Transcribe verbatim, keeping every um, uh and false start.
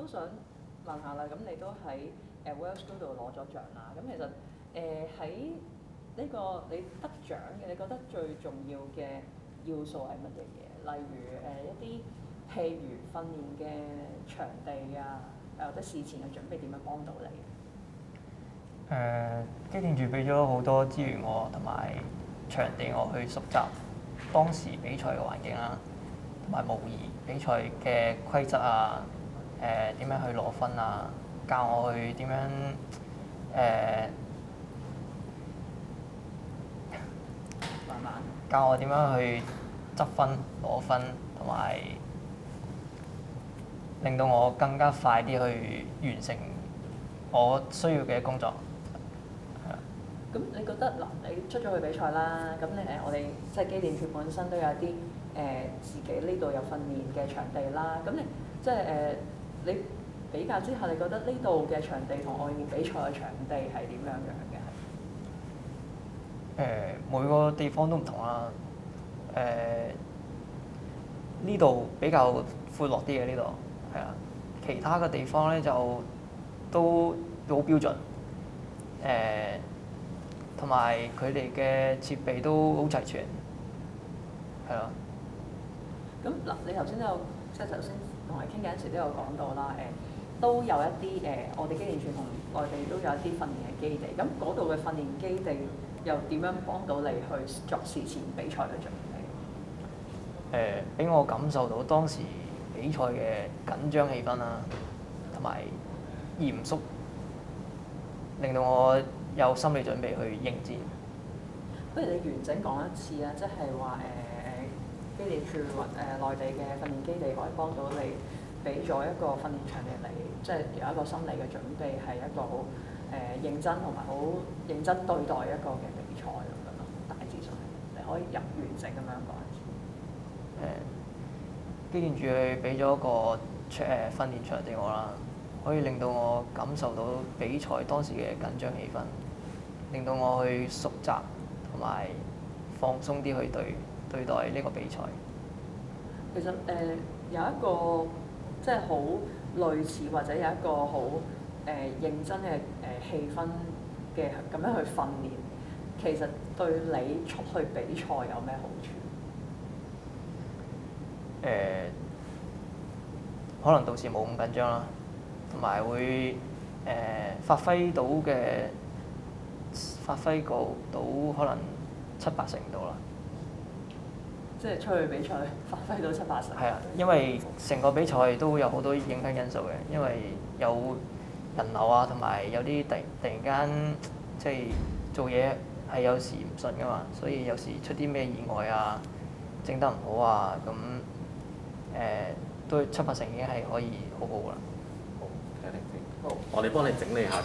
都想問下啦，咁你都喺誒 Wells School 度攞咗獎啦，咁其實誒喺呢個你得獎嘅，你覺得最重要嘅要素係乜嘢嘢？例如誒、呃、一啲譬如訓練嘅場地啊，誒或者事前嘅準備點樣幫到你？ 誒、呃、機電處俾咗好多資源我，同埋場地我去熟習當時比賽嘅環境啦，同埋模擬比賽嘅規則啊，誒、呃、點樣去攞分啊，教我去點樣誒、呃、 慢慢教我點樣去執分攞分，同埋令到我更加快啲去完成我需要嘅工作。 咁你覺得嗱，你出咗去比賽啦，咁你誒我哋即係機電處本身都有啲誒、呃、自己呢度有訓練嘅場地啦，咁你即係誒、呃、你比較之下，你覺得呢度嘅場地同外面比賽嘅場地係點樣樣嘅？ 誒、呃、每個地方都唔同啦，誒呢度比較闊落啲嘅呢度，係啊，其他嘅地方咧就都都好標準，誒同埋佢哋嘅設備都好齊全，係咯。 咁嗱，你頭先都有即係頭先同你傾偈嗰陣時都有講到啦，誒、呃、都有一啲誒、呃，我哋機電處同內地都有一啲訓練嘅基地，咁嗰度嘅訓練基地又點樣幫到你去作事前比賽嘅準備？ 誒俾我感受到當時比賽嘅緊張氣氛啦，同埋嚴肅，令到我有心理準備去應戰。 不如你完整講一次啊，即係話誒誒機電處或誒內地嘅訓練基地可以幫到你，俾咗一個訓練場地你，即係有一個心理嘅準備，係一個好誒、呃、認真同埋好認真對待一個嘅比賽咁樣咯。大致上你可以入完整咁樣講一次。 誒機電處佢俾咗個誒訓練場地我啦，可以令到我感受到比賽當時嘅緊張氣氛，令到我去熟習同埋放鬆啲去對對待呢個比賽。 其實誒、呃、有一個即係好類似或者有一個好誒、呃、認真嘅誒、呃、氣氛嘅咁樣去訓練，其實對你出去比賽有咩好處？ 誒、呃、可能到時冇咁緊張啦，同埋會誒、呃、發揮到嘅發揮到到可能七八成度啦。 即係出去比賽發揮到七八成。 係啊，因為成個比賽都有好多影響因素嘅，因為有人流啊，同埋有啲突突然間即係做嘢係有時唔順噶嘛，所以有時出啲咩意外啊，整得唔好啊，咁誒、呃、都七八成已經係可以好好噶啦。 好，我哋幫你整理下啲